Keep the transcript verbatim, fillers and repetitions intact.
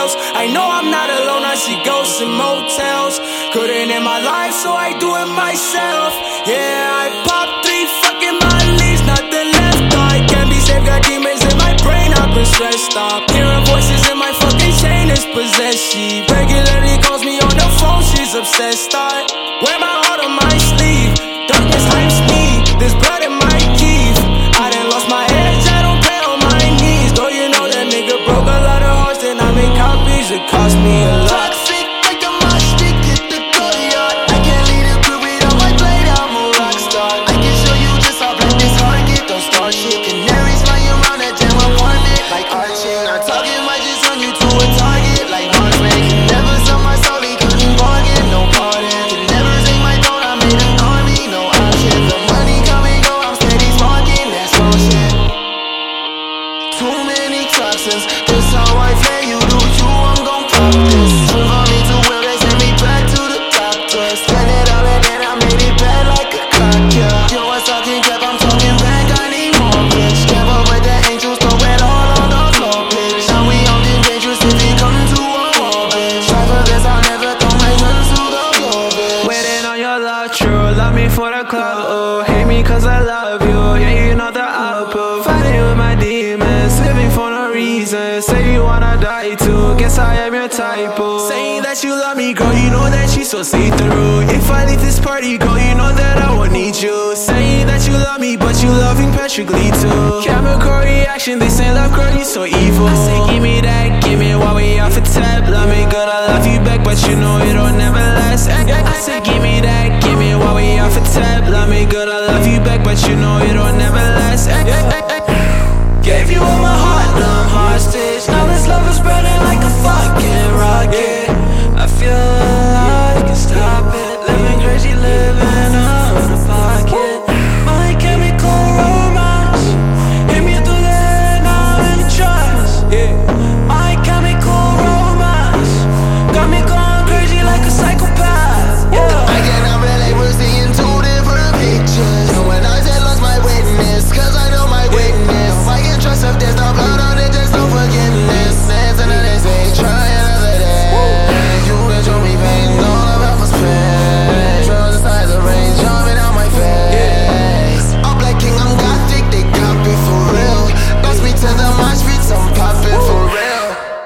else. I know I'm not alone, I see ghosts in motels. Couldn't end my life, so I do it myself. Yeah, I pop three fucking Molly's, nothing left. I can't be safe, got demons in my brain, I've been stressed up. Hearing voices in my fucking chain is possessed. She regularly calls me on the phone, she's obsessed. I wear my heart on my sleeve, darkness hypes me, there's blood in my teeth. I done lost my edge, I don't pray on my knees. Though you know that nigga broke a lot of hearts, then I make copies, it cost me a lot. Toxic, like a mosh stick, hit the courtyard. I can't lead a group without my blade, I'm a rock star. I can show you just how black this heart get, don't start shit. Canaries flying around that damn apartment like Archie. Not talking, might just run you to a target like Marksman. Can never sell my soul, he couldn't bargain, no pardon. Can never take my throne, I made an army, no option. The money come and go, I'm steady sparking, that's all shit. Too many toxins, just how I play, you do you, I'm gon' pop this. Move on me to where they send me back to the doctor. Spend it all and then I made it bad like a clock, yeah. Yo, I'm talking cap, I'm talking back, I need more bitch. Can't avoid the angels, throw it all on the floor, bitch. Now we all get dangerous if it come to a war, bitch. Try for this, I'll never throw my guns to the floor, bitch. Waiting on your love, true, love me for the club, oh. Hate me cause I love you, yeah, you know the output. Fighting with my demons, living for no reason. Say you wanna die too, guess I am your type, oh. Saying that you love me, girl, you know that you so see-through. If I leave this party, girl, you know that I won't need you. Saying that you love me, but you loving Patrick Lee too. Chemical reaction, they say love, girl, you so evil. I say give me that, give me while we off a tab. Love me good, I love you back, but you know it'll never last. I say give me that, give me while we off a tab. Love me good, I love you back, but you know it'll never last. Gave you all my